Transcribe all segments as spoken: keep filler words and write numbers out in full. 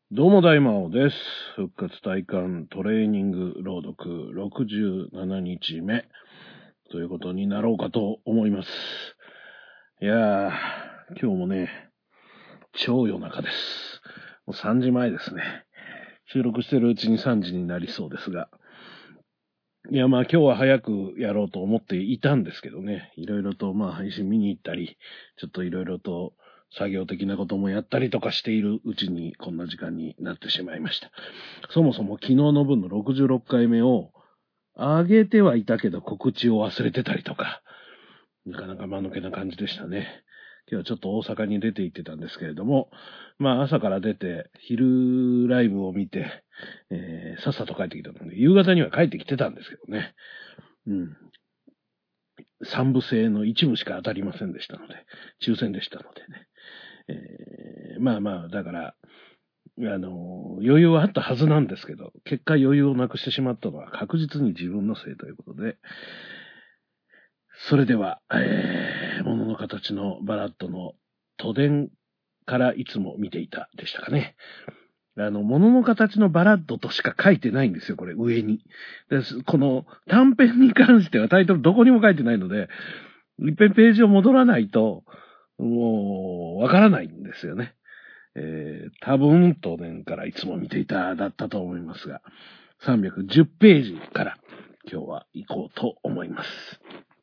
どうも大魔王です。復活体感トレーニング朗読ろくじゅうななにちめということになろうかと思います。いやー、今日もね、超夜中です。もうさんじまえですね。収録してるうちにさんじになりそうですが。いや、まあ今日は早くやろうと思っていたんですけどね。いろいろとまあ配信見に行ったり、ちょっといろいろと作業的なこともやったりとかしているうちにこんな時間になってしまいました。そもそも昨日の分のろくじゅうろっかいめを上げてはいたけど告知を忘れてたりとか、なかなか間抜けな感じでしたね。今日はちょっと大阪に出て行ってたんですけれども、まあ朝から出て昼ライブを見て、えー、さっさと帰ってきたので、夕方には帰ってきてたんですけどね。うん。三部制の一部しか当たりませんでしたので、抽選でしたのでね。えー、まあまあ、だから、あの、余裕はあったはずなんですけど、結果余裕をなくしてしまったのは確実に自分のせいということで、それでは、えー、物の形のバラッドの都電からいつも見ていたでしたかね。あの、物の形のバラッドとしか書いてないんですよ、これ、上に。です。この短編に関してはタイトルどこにも書いてないので、いっぺんページを戻らないと、もう、わからないんですよね。えー、多分、当年からいつも見ていただったと思いますが、さんびゃくじゅうページから今日は行こうと思います。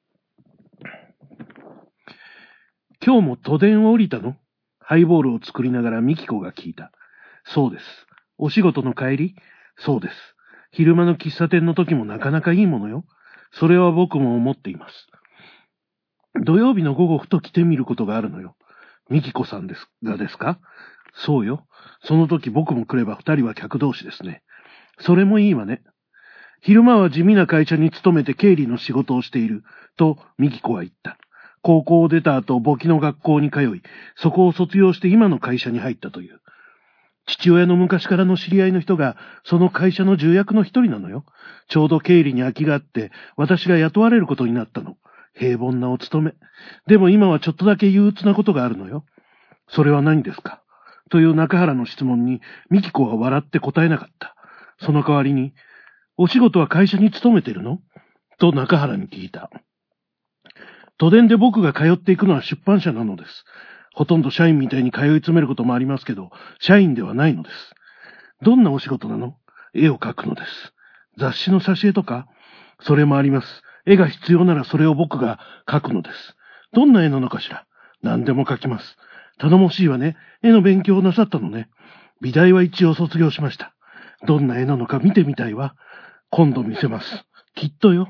今日も都電を降りたの？ハイボールを作りながらミキコが聞いた。そうです。お仕事の帰り？そうです。昼間の喫茶店の時もなかなかいいものよ。それは僕も思っています。土曜日の午後ふと来てみることがあるのよ。ミキコさんですがですか？そうよ。その時僕も来れば二人は客同士ですね。それもいいわね。昼間は地味な会社に勤めて経理の仕事をしている、とミキコは言った。高校を出た後、簿記の学校に通い、そこを卒業して今の会社に入ったという。父親の昔からの知り合いの人が、その会社の重役の一人なのよ。ちょうど経理に空きがあって、私が雇われることになったの。平凡なお勤め。でも今はちょっとだけ憂鬱なことがあるのよ。それは何ですか？という中原の質問に、ミキコは笑って答えなかった。その代わりに、お仕事は会社に勤めてるの？と中原に聞いた。都電で僕が通っていくのは出版社なのです。ほとんど社員みたいに通い詰めることもありますけど、社員ではないのです。どんなお仕事なの？絵を描くのです。雑誌の挿絵とか？それもあります。絵が必要ならそれを僕が描くのです。どんな絵なのかしら？何でも描きます。頼もしいわね。絵の勉強をなさったのね。美大は一応卒業しました。どんな絵なのか見てみたいわ。今度見せます。きっとよ。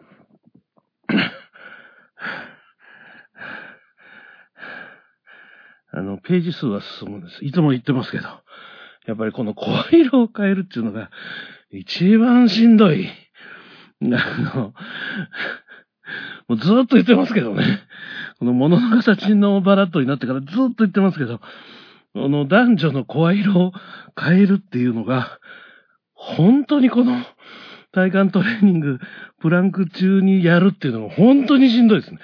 あの、ページ数は進むんです。いつも言ってますけど。やっぱりこの声色を変えるっていうのが一番しんどい。あの、もうずーっと言ってますけどね。この物の形のバラッドになってからずーっと言ってますけど、この男女の声色を変えるっていうのが、本当にこの体幹トレーニング、プランク中にやるっていうのが本当にしんどいですね。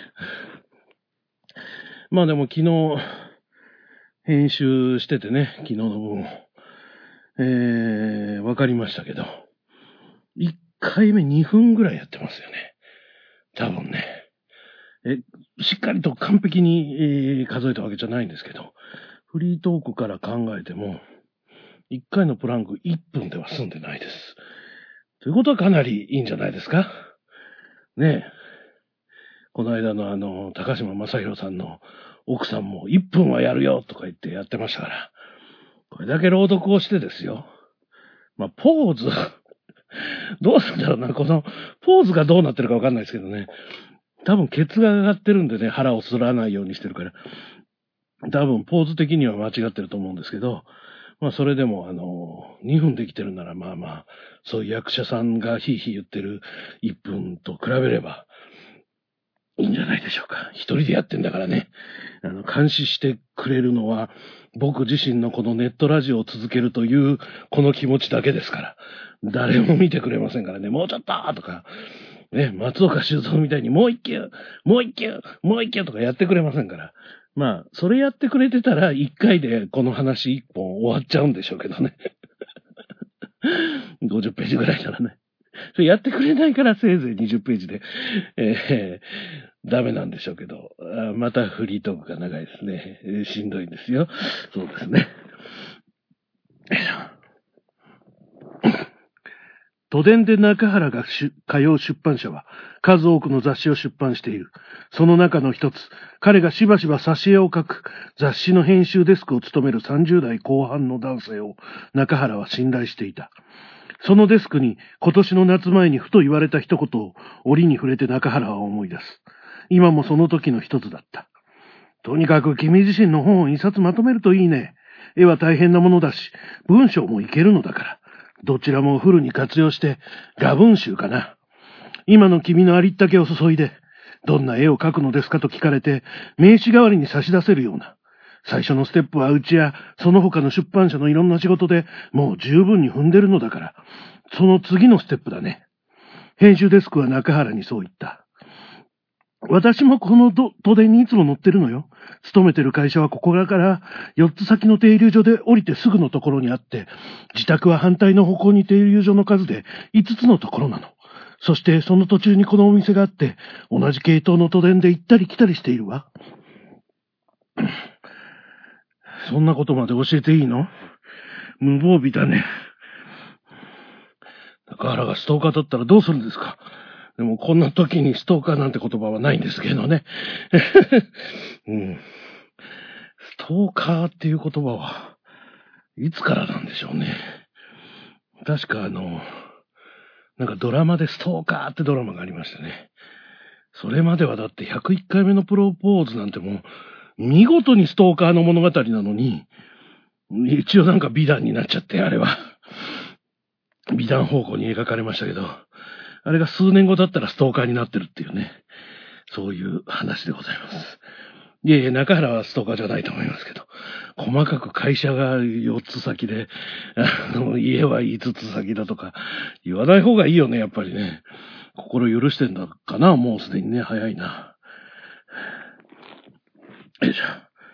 まあでも昨日、編集しててね、昨日の分を、えー、わかりましたけど、いっかいめにふんぐらいやってますよね。多分ね。え、しっかりと完璧に、えー、数えたわけじゃないんですけど、フリートークから考えても、いっかいのプランクいっぷんでは済んでないです。ということはかなりいいんじゃないですか。ねえ。この間のあの、高島正宏さんの奥さんもいっぷんはやるよとか言ってやってましたから、これだけ朗読をしてですよ。まあ、ポーズ、どうなんだろうな、この、ポーズがどうなってるかわかんないですけどね。多分ケツが上がってるんでね、腹をすらないようにしてるから。多分ポーズ的には間違ってると思うんですけど、まあそれでもあの、にふんできてるならまあまあ、そういう役者さんがヒーヒー言ってるいっぷんと比べれば、いいんじゃないでしょうか。一人でやってんだからね。あの、監視してくれるのは、僕自身のこのネットラジオを続けるという、この気持ちだけですから。誰も見てくれませんからね。もうちょっととか、ね、松岡修造みたいにもう一球、もう一球、もう一球とかやってくれませんから。 まあ、それやってくれてたら、一回でこの話一本終わっちゃうんでしょうけどね。ごじゅっページぐらいならね。それやってくれないからせいぜいにじゅっページで、えー、ダメなんでしょうけど、またフリートークが長いですね。えー、しんどいんですよ。そうですね。都電で中原が通う出版社は数多くの雑誌を出版している。その中の一つ、彼がしばしば挿絵を描く雑誌の編集デスクを務めるさんじゅう代後半の男性を中原は信頼していた。そのデスクに今年の夏前にふと言われた一言を折に触れて中原は思い出す。今もその時の一つだった。とにかく君自身の本を一冊まとめるといいね。絵は大変なものだし、文章もいけるのだから。どちらもフルに活用して画文集かな。今の君のありったけを注いで、どんな絵を描くのですかと聞かれて、名刺代わりに差し出せるような。最初のステップはうちやその他の出版社のいろんな仕事でもう十分に踏んでるのだから、その次のステップだね。編集デスクは中原にそう言った。私もこの都電にいつも乗ってるのよ。勤めてる会社はここからよっつ先の停留所で降りてすぐのところにあって、自宅は反対の方向に停留所の数でいつつのところなの。そしてその途中にこのお店があって、同じ系統の都電で行ったり来たりしているわ。そんなことまで教えていいの？無防備だね。中原がストーカーだったらどうするんですか？でもこんな時にストーカーなんて言葉はないんですけどね。うん、ストーカーっていう言葉はいつからなんでしょうね。確かあの、なんかドラマでストーカーってドラマがありましたね。それまではだってひゃくいっかいめのプロポーズなんてもう見事にストーカーの物語なのに、一応なんか美談になっちゃって、あれは。美談方向に描かれましたけど、あれが数年後だったらストーカーになってるっていうね、そういう話でございます。いえいえ、中原はストーカーじゃないと思いますけど、細かく会社がよっつ先で、あの、家はいつつ先だとか、言わない方がいいよね、やっぱりね。心許してんだかな、もうすでにね、早いな。よいしょ。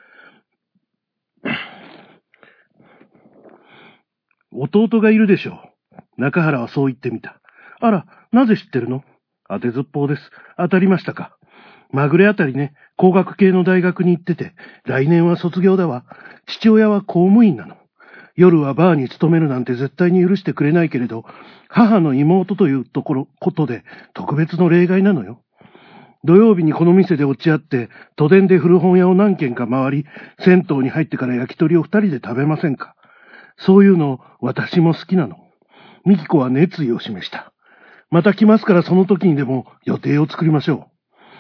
弟がいるでしょう。中原はそう言ってみた。あら、なぜ知ってるの？当てずっぽうです。当たりましたか。まぐれあたりね、工学系の大学に行ってて、来年は卒業だわ。父親は公務員なの。夜はバーに勤めるなんて絶対に許してくれないけれど、母の妹というところ、ことで特別の例外なのよ。土曜日にこの店で落ち合って、都電で古本屋を何軒か回り、銭湯に入ってから焼き鳥を二人で食べませんか。そういうの私も好きなの。ミキコは熱意を示した。また来ますからその時にでも予定を作りましょ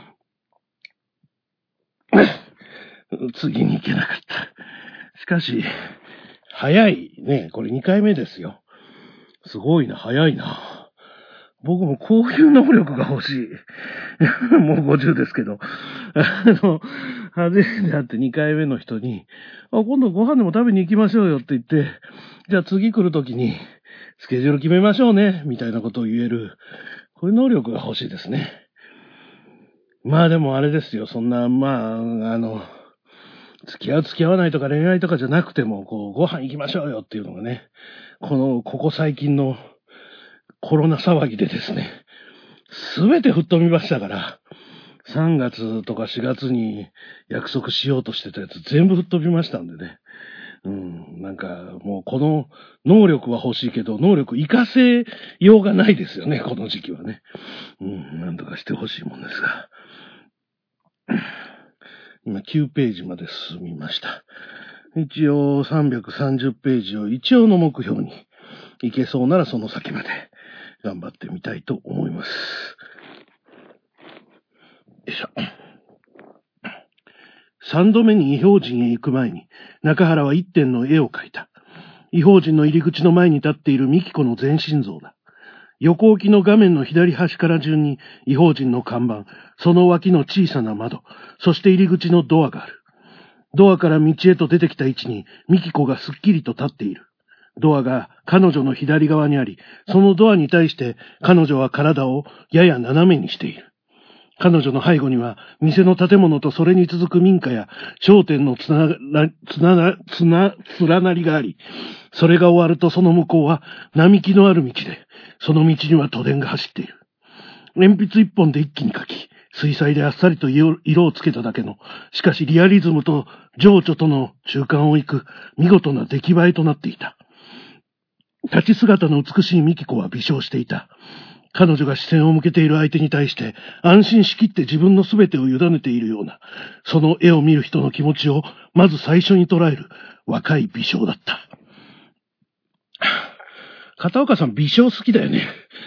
う。次に行けなかった。しかし、早いね。これにかいめですよ。すごいな、早いな。僕もこういう能力が欲しい。もうごじゅうですけど。あの、初めて会ってにかいめの人に、あ、今度ご飯でも食べに行きましょうよって言って、じゃあ次来るときに、スケジュール決めましょうね、みたいなことを言える。こういう能力が欲しいですね。まあでもあれですよ、そんな、まあ、あの、付き合う付き合わないとか恋愛とかじゃなくても、こう、ご飯行きましょうよっていうのがね、この、ここ最近のコロナ騒ぎでですね、すべて吹っ飛びましたから、さんがつとかしがつに約束しようとしてたやつ全部吹っ飛びましたんでね。うん、なんかもうこの能力は欲しいけど、能力活かせようがないですよね、この時期はね。うん、なんとかしてほしいもんですが。今きゅうページまで進みました。一応さんびゃくさんじゅうページを一応の目標にいけそうならその先まで頑張ってみたいと思います。よいしょ。三度目に異邦人へ行く前に中原は一点の絵を描いた。異邦人の入り口の前に立っているミキコの全身像だ。横置きの画面の左端から順に異邦人の看板、その脇の小さな窓、そして入り口のドアがある。ドアから道へと出てきた位置にミキコがすっきりと立っている。ドアが彼女の左側にあり、そのドアに対して彼女は体をやや斜めにしている。 彼女の背後には、店の建物とそれに続く民家や商店のつなが、つな、つな、連なりがあり、それが終わるとその向こうは並木のある道で、その道には都電が走っている。鉛筆一本で一気に描き、水彩であっさりと色をつけただけの、しかしリアリズムと情緒との中間を行く見事な出来栄えとなっていた。立ち姿の美しいミキコは微笑していた。彼女が視線を向けている相手に対して安心しきって自分の全てを委ねているような、その絵を見る人の気持ちをまず最初に捉える若い美少だった。片岡さん美少好きだよね。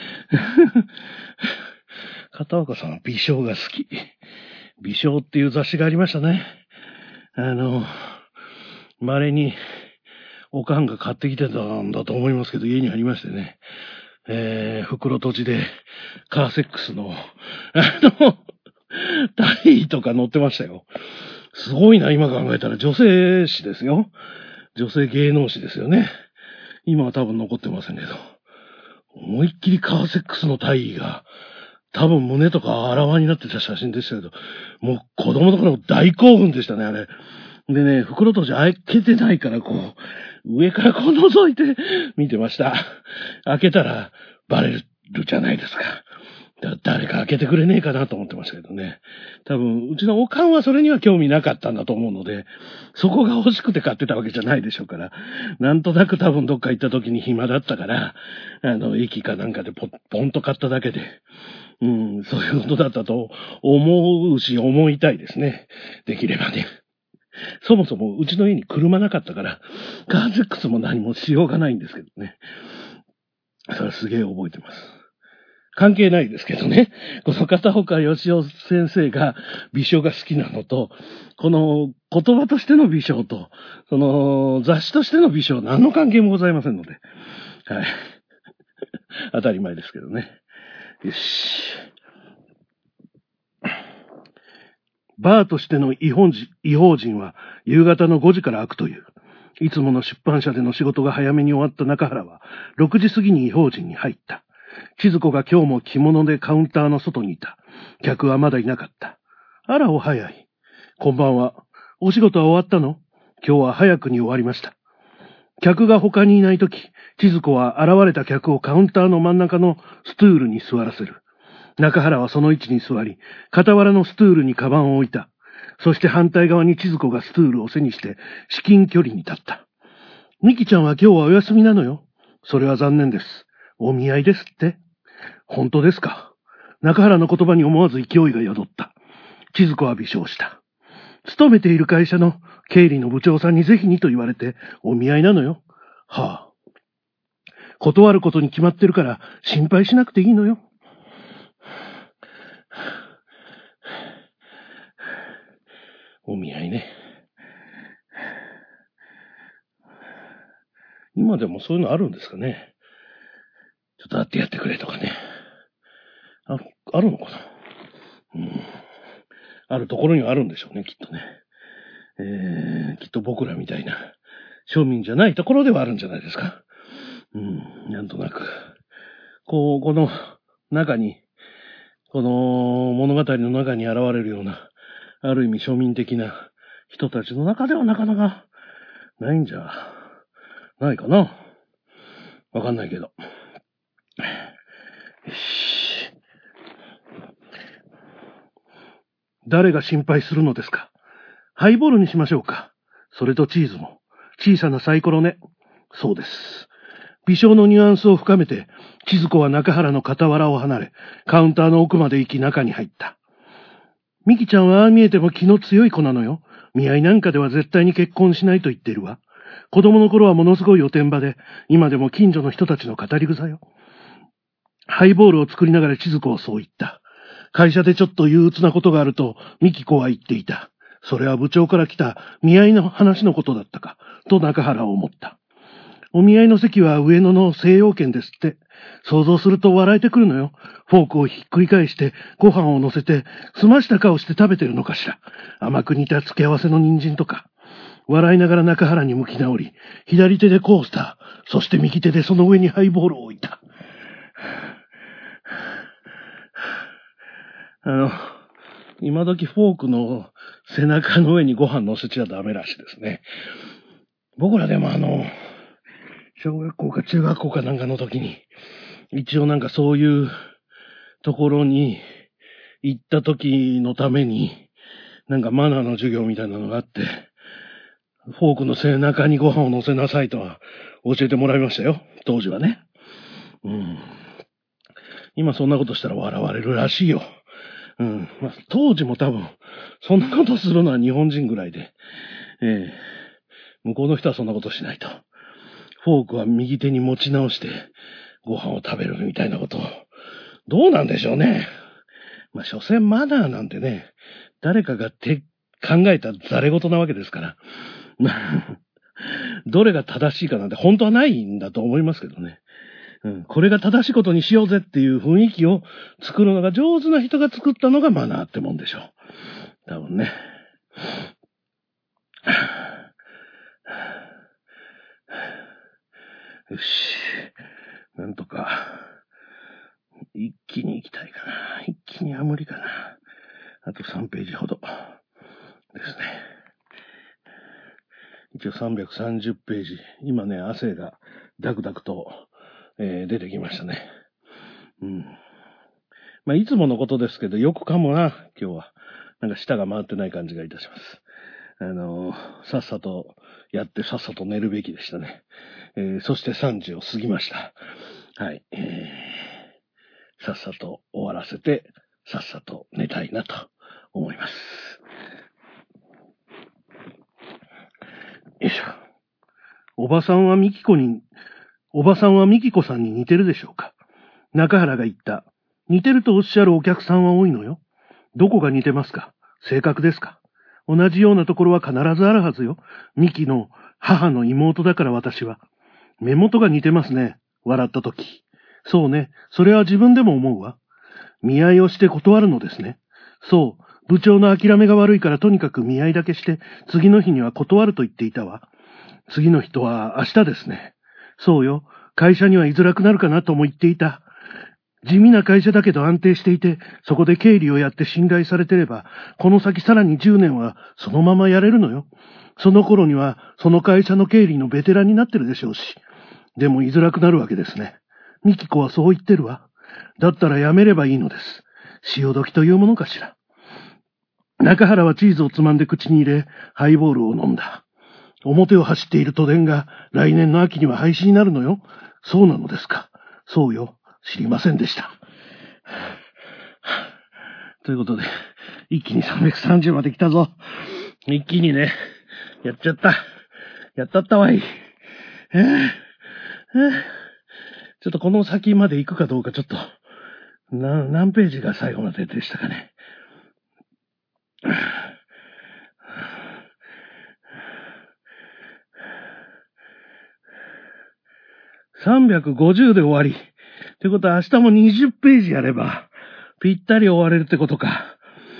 片岡さんは美少が好き。美少っていう雑誌がありましたね。あの、稀におかんが買ってきてたんだと思いますけど、家にありましてね。えー、袋閉じで、カーセックスの、あの、体位とか載ってましたよ。すごいな、今考えたら女性誌ですよ。女性芸能誌ですよね。今は多分残ってませんけど。思いっきりカーセックスの体位が、多分胸とかあらわになってた写真でしたけど、もう子供の頃大興奮でしたね、あれ。でね、袋閉じ開けてないから、こう、上からこう覗いて見てました。開けたらバレるじゃないですか。だ誰か開けてくれねえかなと思ってましたけどね。多分、うちのおかんはそれには興味なかったんだと思うので、そこが欲しくて買ってたわけじゃないでしょうから、なんとなく多分どっか行った時に暇だったから、あの、駅かなんかでポッ、ポンと買っただけで、うん、そういうことだったと思うし、思いたいですね。できればね。そもそもうちの家に車なかったから、カーセックスも何もしようがないんですけどね。それすげえ覚えてます。関係ないですけどね。この片岡義雄先生が美少が好きなのと、この言葉としての美少と、その雑誌としての美少、何の関係もございませんので。はい。当たり前ですけどね。よし。バーとしての違法人、違法人は夕方のごじから開くという。いつもの出版社での仕事が早めに終わった中原は、ろくじ過ぎに違法人に入った。千鶴子が今日も着物でカウンターの外にいた。客はまだいなかった。あらお早い。こんばんは。お仕事は終わったの？今日は早くに終わりました。客が他にいないとき、千鶴子は現れた客をカウンターの真ん中のストゥールに座らせる。中原はその位置に座り、傍らのストゥールにカバンを置いた。そして反対側に千鶴子がストゥールを背にして至近距離に立った。ミキちゃんは今日はお休みなのよ。それは残念です。お見合いですって。本当ですか。中原の言葉に思わず勢いが宿った。千鶴子は微笑した。勤めている会社の経理の部長さんにぜひにと言われてお見合いなのよ。はあ。断ることに決まってるから心配しなくていいのよ。お見合いね。今でもそういうのあるんですかね。ちょっと会ってやってくれとかね。あ、あるのかな。うん。あるところにはあるんでしょうね、きっとね。えー、きっと僕らみたいな庶民じゃないところではあるんじゃないですか。うん、なんとなく。こう、この中に、この物語の中に現れるような、ある意味庶民的な人たちの中ではなかなかないんじゃないかな。わかんないけど。よし。誰が心配するのですか。ハイボールにしましょうか。それとチーズも。小さなサイコロね。そうです。微笑のニュアンスを深めて、千鶴子は中原の傍らを離れ、カウンターの奥まで行き中に入った。ミキちゃんはああ見えても気の強い子なのよ。見合いなんかでは絶対に結婚しないと言っているわ。子供の頃はものすごいおてんばで、今でも近所の人たちの語り草よ。ハイボールを作りながら千鶴子はそう言った。会社でちょっと憂鬱なことがあると、ミキ子は言っていた。それは部長から来た見合いの話のことだったか、と中原は思った。お見合いの席は上野の西洋軒ですって。想像すると笑えてくるのよ。フォークをひっくり返してご飯を乗せて澄ました顔して食べてるのかしら。甘く煮た付け合わせの人参とか。笑いながら中原に向き直り、左手でコースター、そして右手でその上にハイボールを置いた。あの、 今時フォークの背中の上にご飯乗せちゃダメらしいですね。僕らでもあの、小学校か中学校かなんかの時に、一応なんかそういうところに行った時のために、なんかマナーの授業みたいなのがあって、フォークの背中にご飯を乗せなさいとは教えてもらいましたよ。当時はね。うん。今そんなことしたら笑われるらしいよ。うん。まあ、当時も多分、そんなことするのは日本人ぐらいで、ええ、向こうの人はそんなことしないと。フォークは右手に持ち直してご飯を食べるみたいなこと。どうなんでしょうね。まあ、所詮マナーなんてね、誰かがて考えたざれ事なわけですから。どれが正しいかなんて本当はないんだと思いますけどね。うん、これが正しいことにしようぜっていう雰囲気を作るのが上手な人が作ったのがマナーってもんでしょう。多分ね。よし。なんとか、一気に行きたいかな。一気には無理かな。あとさんページほどですね。一応さんびゃくさんじゅうページ。今ね、汗がダクダクと、えー、出てきましたね。うん。まあ、いつものことですけど、よくかもな、今日は。なんか舌が回ってない感じがいたします。あのー、さっさとやってさっさと寝るべきでしたね。えー、そしてさんじを過ぎました。はい。えー、さっさと終わらせて、さっさと寝たいなと思います。よいしょ。おばさんはミキコに、おばさんはミキコさんに似てるでしょうか。中原が言った。似てるとおっしゃるお客さんは多いのよ。どこが似てますか？性格ですか？同じようなところは必ずあるはずよ。ミキの母の妹だから私は。目元が似てますね。笑ったとき。そうね。それは自分でも思うわ。見合いをして断るのですね。そう。部長の諦めが悪いからとにかく見合いだけして、次の日には断ると言っていたわ。次の日とは明日ですね。そうよ。会社には居づらくなるかなとも言っていた。地味な会社だけど安定していて、そこで経理をやって信頼されてれば、この先さらにじゅうねんはそのままやれるのよ。その頃には、その会社の経理のベテランになってるでしょうし。でも居づらくなるわけですね。ミキコはそう言ってるわ。だったらやめればいいのです。潮時というものかしら。中原はチーズをつまんで口に入れ、ハイボールを飲んだ。表を走っている都電が来年の秋には廃止になるのよ。そうなのですか。そうよ。知りませんでした。ということで、一気にさんびゃくさんじゅうまで来たぞ。一気にね、やっちゃった。やったったわい。えーえー、ちょっとこの先まで行くかどうかちょっと、な、何ページが最後まででしたかね。さんびゃくごじゅうで終わり。ってことは明日もにじゅうページやれば、ぴったり終われるってことか。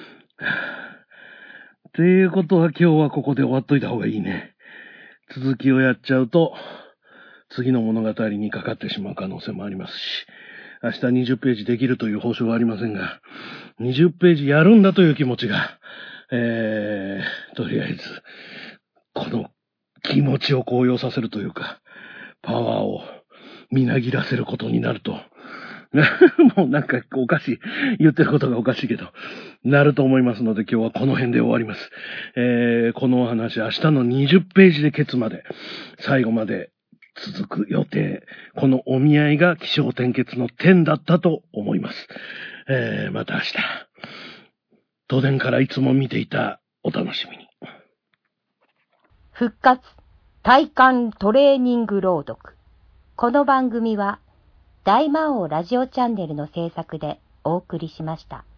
っていうことは今日はここで終わっといた方がいいね。続きをやっちゃうと、次の物語にかかってしまう可能性もありますし、明日にじゅうページできるという保証はありませんが、にじゅうページやるんだという気持ちが、えー、とりあえず、この気持ちを高揚させるというか、パワーをみなぎらせることになると、もうなんかおかしい。言ってることがおかしいけど、なると思いますので今日はこの辺で終わります。えー、このお話明日のにじゅうページでケツまで、最後まで続く予定。このお見合いが起承転結の点だったと思います。えー、また明日。都電からいつも見ていたお楽しみに。 復活体感トレーニング朗読。この番組は大魔王ラジオチャンネルの制作でお送りしました。